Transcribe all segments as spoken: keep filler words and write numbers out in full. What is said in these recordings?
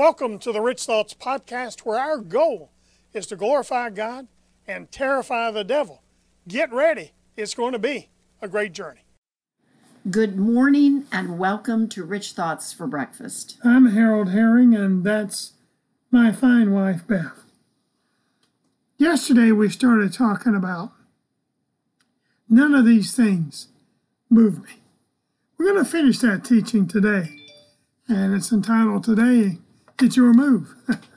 Welcome to the Rich Thoughts Podcast, where our goal is to glorify God and terrify the devil. Get ready. It's going to be a great journey. Good morning and welcome to Rich Thoughts for Breakfast. I'm Harold Herring, and that's my fine wife, Beth. Yesterday we started talking about none of these things move me. We're going to finish that teaching today, and it's entitled, Today It's Your Move.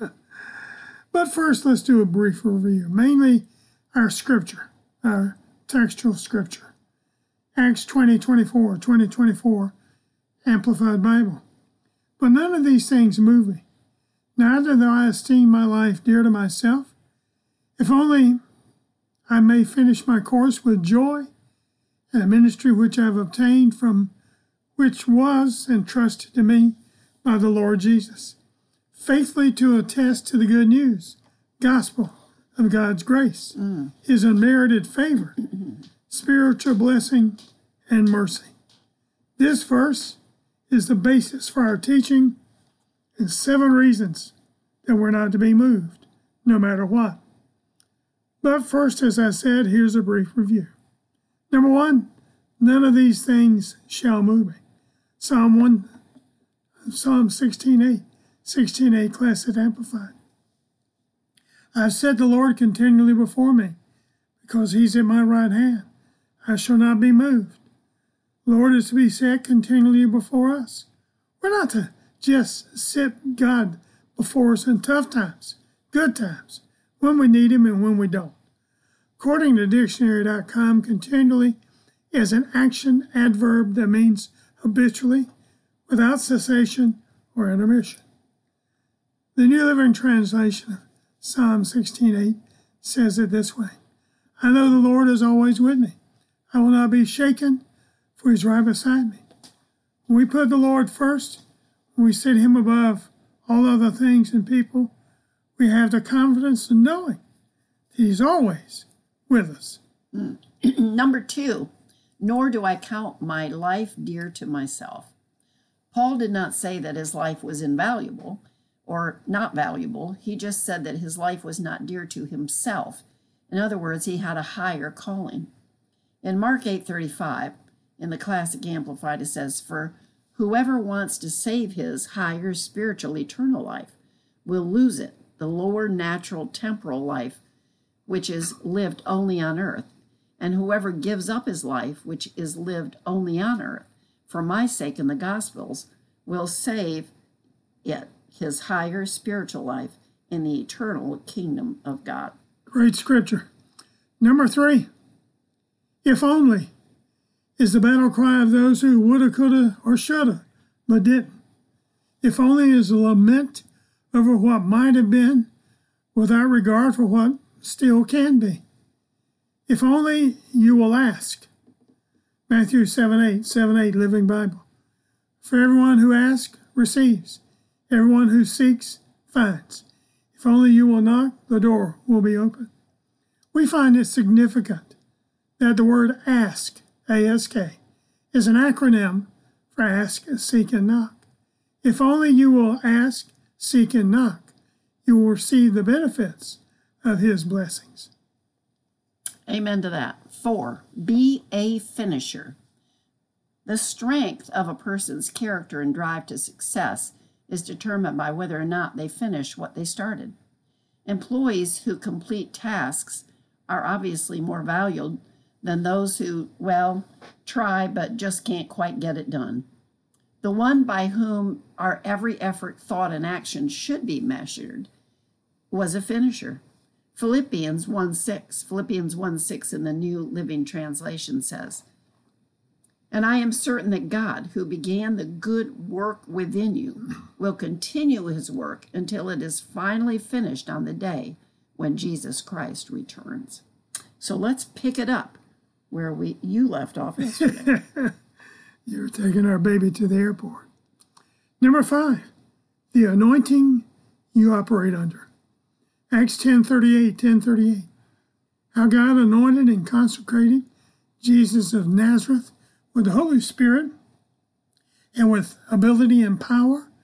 But first, let's do a brief review, mainly our scripture, our textual scripture. Acts twenty twenty-four, twenty twenty-four, Amplified Bible. But none of these things move me. Neither do I esteem my life dear to myself. If only I may finish my course with joy and the ministry which I have obtained from which was entrusted to me by the Lord Jesus, faithfully to attest to the good news, gospel of God's grace, mm. His unmerited favor, spiritual blessing, and mercy. This verse is the basis for our teaching and seven reasons that we're not to be moved, no matter what. But first, as I said, here's a brief review. Number one, none of these things shall move me. Psalm one, Psalm sixteen eight, sixteen eight, Classic Amplified. I've set the Lord continually before me, because he's at my right hand. I shall not be moved. Lord is to be set continually before us. We're not to just sit God before us in tough times, good times, when we need him and when we don't. According to dictionary dot com, continually is an action adverb that means habitually, without cessation or intermission. The New Living Translation of Psalm sixteen eight says it this way: I know the Lord is always with me. I will not be shaken, for he's right beside me. When we put the Lord first, when we set him above all other things and people, we have the confidence in knowing that he's always with us. Mm. Number two, nor do I count my life dear to myself. Paul did not say that his life was invaluable or not valuable. He just said that his life was not dear to himself. In other words, he had a higher calling. In Mark eight thirty-five, in the Classic Amplified, it says, For whoever wants to save his higher spiritual eternal life will lose it, the lower natural temporal life, which is lived only on earth. And whoever gives up his life, which is lived only on earth, for my sake in the Gospels, will save it, his higher spiritual life, in the eternal kingdom of God. Great scripture. Number three, if only is the battle cry of those who woulda, coulda, or shoulda, but didn't. If only is a lament over what might have been without regard for what still can be. If only you will ask. Matthew seven eight, seven eight, Living Bible. For everyone who asks, receives. Everyone who seeks, finds. If only you will knock, the door will be open. We find it significant that the word ask, A S K, is an acronym for ask, seek, and knock. If only you will ask, seek, and knock, you will receive the benefits of his blessings. Amen to that. Four, be a finisher. The strength of a person's character and drive to success is determined by whether or not they finish what they started. Employees who complete tasks are obviously more valued than those who, well, try but just can't quite get it done. The one by whom our every effort, thought, and action should be measured was a finisher. Philippians one six, Philippians one six in the New Living Translation says, And I am certain that God, who began the good work within you, will continue his work until it is finally finished on the day when Jesus Christ returns. So let's pick it up where we you left off yesterday. You're taking our baby to the airport. Number five, the anointing you operate under. Acts ten thirty-eight, ten thirty-eight. How God anointed and consecrated Jesus of Nazareth with the Holy Spirit and with ability and power,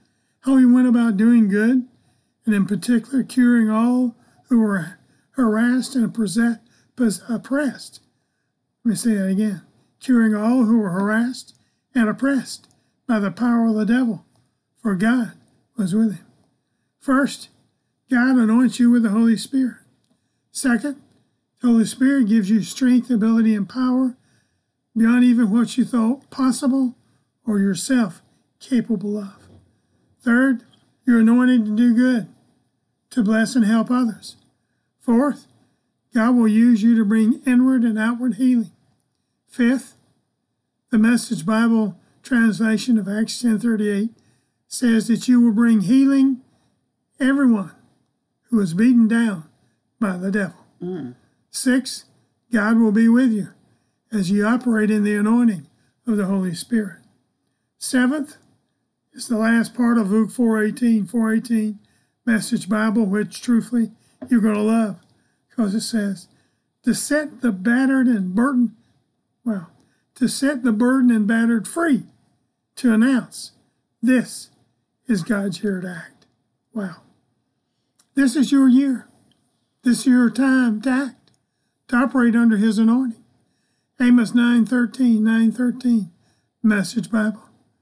how he went about doing good, and in particular curing all who were harassed and oppressed. Let me say that again. Curing all who were harassed and oppressed by the power of the devil, for God was with him. First, God anoints you with the Holy Spirit. Second, the Holy Spirit gives you strength, ability, and power beyond even what you thought possible or yourself capable of. Third, you're anointed to do good, to bless and help others. Fourth, God will use you to bring inward and outward healing. Fifth, the Message Bible translation of Acts ten thirty-eight says that you will bring healing everyone who is beaten down by the devil. Mm. Sixth, God will be with you as you operate in the anointing of the Holy Spirit. Seventh is the last part of Luke four eighteen, four eighteen Message Bible, which truthfully you're going to love, because it says, to set the battered and burdened, well, to set the burdened and battered free, to announce, this is God's year to act. Wow. This is your year. This is your time to act, to operate under his anointing. Amos nine thirteen, nine thirteen, Message Bible.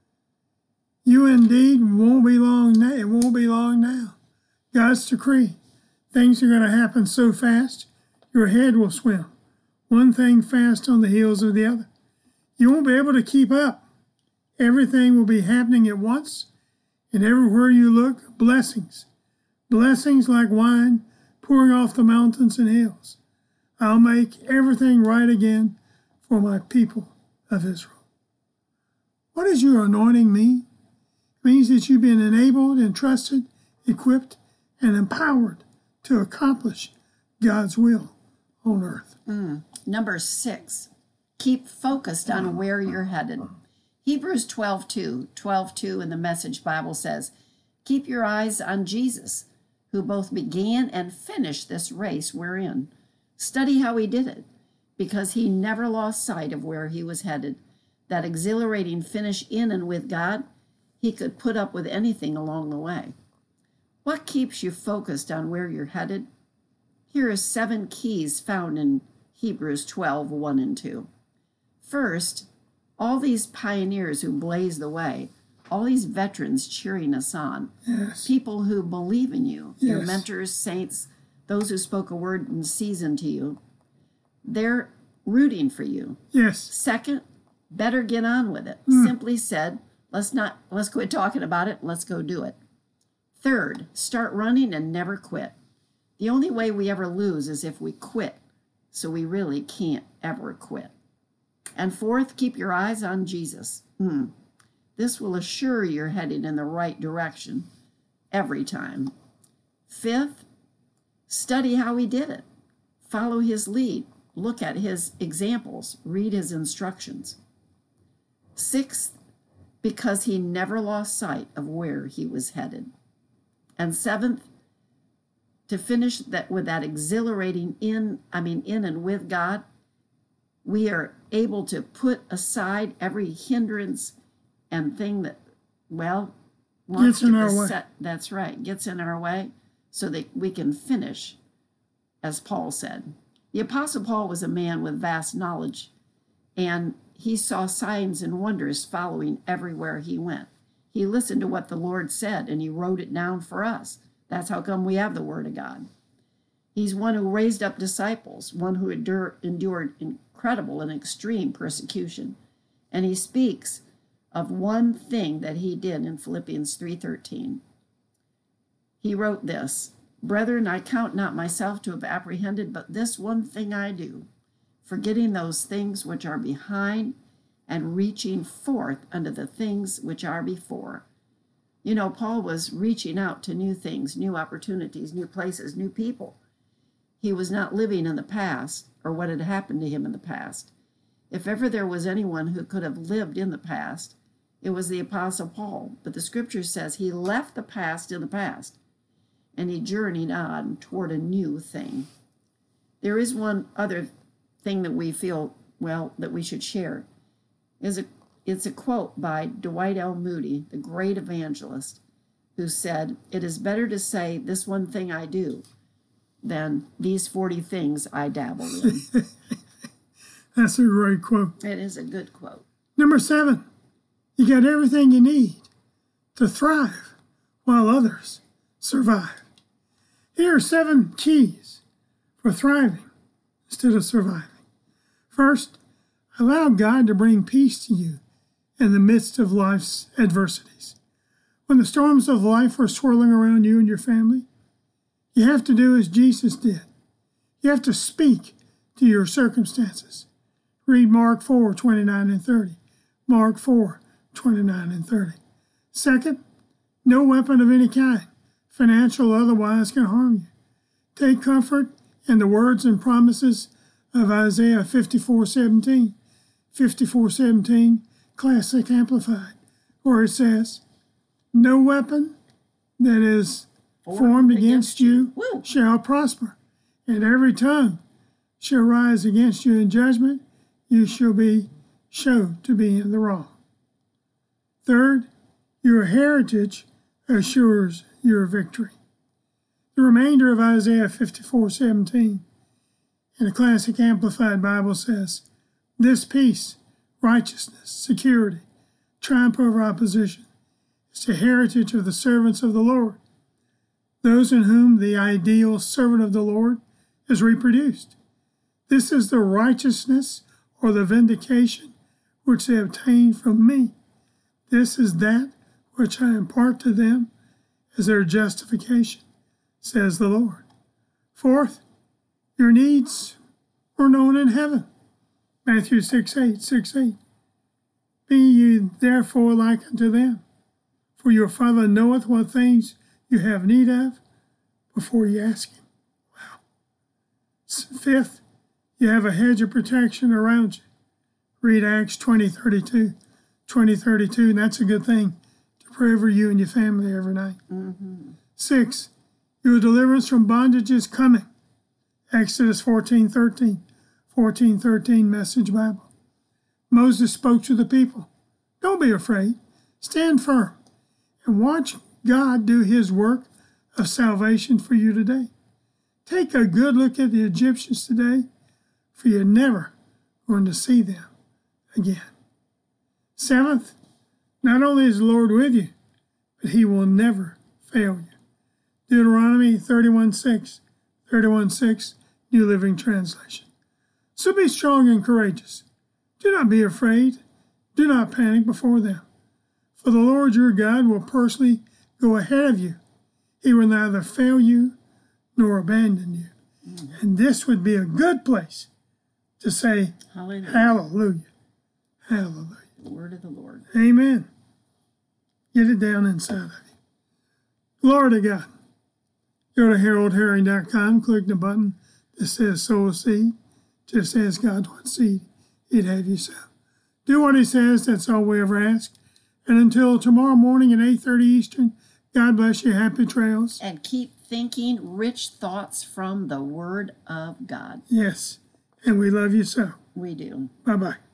You indeed won't be long now. It won't be long now. God's decree. Things are going to happen so fast, your head will swim. One thing fast on the heels of the other. You won't be able to keep up. Everything will be happening at once, and everywhere you look, blessings. Blessings like wine pouring off the mountains and hills. I'll make everything right again for my people of Israel. What does your anointing mean? It means that you've been enabled, entrusted, equipped, and empowered to accomplish God's will on earth. Mm. Number six, keep focused on where you're headed. Hebrews twelve two, twelve two in the Message Bible says, keep your eyes on Jesus, who both began and finished this race we're in. Study how he did it, because he never lost sight of where he was headed. That exhilarating finish in and with God, he could put up with anything along the way. What keeps you focused on where you're headed? Here are seven keys found in Hebrews twelve, one and two. First, all these pioneers who blazed the way, all these veterans cheering us on, yes. People who believe in you, yes. Your mentors, saints, those who spoke a word in season to you, they're rooting for you. Yes. Second, better get on with it. Mm. Simply said, let's not let's quit talking about it, let's go do it. Third, start running and never quit. The only way we ever lose is if we quit, so we really can't ever quit. And fourth, keep your eyes on Jesus. Hmm. This will assure you're headed in the right direction every time. Fifth, study how he did it. Follow his lead. Look at his examples. Read his instructions. Sixth, because he never lost sight of where he was headed. And seventh, to finish that with that exhilarating in, I mean, in and with God, we are able to put aside every hindrance and thing that, well, wants gets in to our beset, way. That's right, gets in our way so that we can finish, as Paul said. The Apostle Paul was a man with vast knowledge, and he saw signs and wonders following everywhere he went. He listened to what the Lord said, and he wrote it down for us. That's how come we have the Word of God. He's one who raised up disciples, one who endured, endured incredible and extreme persecution. And he speaks of one thing that he did in Philippians three thirteen. He wrote this, Brethren, I count not myself to have apprehended, but this one thing I do, forgetting those things which are behind and reaching forth unto the things which are before. You know, Paul was reaching out to new things, new opportunities, new places, new people. He was not living in the past or what had happened to him in the past. If ever there was anyone who could have lived in the past, it was the Apostle Paul. But the scripture says he left the past in the past, and he journeyed on toward a new thing. There is one other thing that we feel, well, that we should share. Is a, it's a quote by Dwight L. Moody, the great evangelist, who said, "It is better to say this one thing I do than these forty things I dabble in." That's a great quote. It is a good quote. Number seven, you got everything you need to thrive while others survive. Here are seven keys for thriving instead of surviving. First, allow God to bring peace to you in the midst of life's adversities. When the storms of life are swirling around you and your family, you have to do as Jesus did. You have to speak to your circumstances. Read Mark four, twenty-nine and thirty. Mark four, twenty-nine and thirty. Second, no weapon of any kind, financial or otherwise, can harm you. Take comfort in the words and promises of Isaiah fifty-four seventeen. fifty-four seventeen, Classic Amplified, where it says, "No weapon that is formed, formed against, against you Woo. shall prosper, and every tongue shall rise against you in judgment. You shall be showed to be in the wrong." Third, your heritage assures your victory. The remainder of Isaiah fifty-four seventeen in the Classic Amplified Bible says, "This peace, righteousness, security, triumph over opposition is the heritage of the servants of the Lord, those in whom the ideal servant of the Lord is reproduced. This is the righteousness or the vindication which they obtain from me. This is that which I impart to them as their justification, says the Lord." Fourth, your needs are known in heaven. Matthew six eight, six eight. "Be you therefore like unto them, for your Father knoweth what things you have need of before you ask him." Wow. Fifth, you have a hedge of protection around you. Read Acts twenty thirty-two. twenty thirty-two, and that's a good thing to pray over you and your family every night. Mm-hmm. Six, your deliverance from bondage is coming. Exodus fourteen thirteen. fourteen thirteen, Message Bible. Moses spoke to the people. Don't be afraid. Stand firm and watch God do his work of salvation for you today. Take a good look at the Egyptians today, for you're never going to see them again. Seventh, not only is the Lord with you, but he will never fail you. Deuteronomy thirty-one six, thirty-one six, New Living Translation. So be strong and courageous. Do not be afraid. Do not panic before them. For the Lord your God will personally go ahead of you. He will neither fail you nor abandon you. Mm. And this would be a good place to say, Hallelujah. Hallelujah. Hallelujah. The word of the Lord. Amen. Get it down inside of you. Glory to God. Go to harold herring dot com, click the button that says sow a seed. Just ask God what seed he'd have you sow. Do what he says, that's all we ever ask. And until tomorrow morning at eight thirty Eastern, God bless you. Happy trails. And keep thinking rich thoughts from the Word of God. Yes. And we love you so. We do. Bye-bye.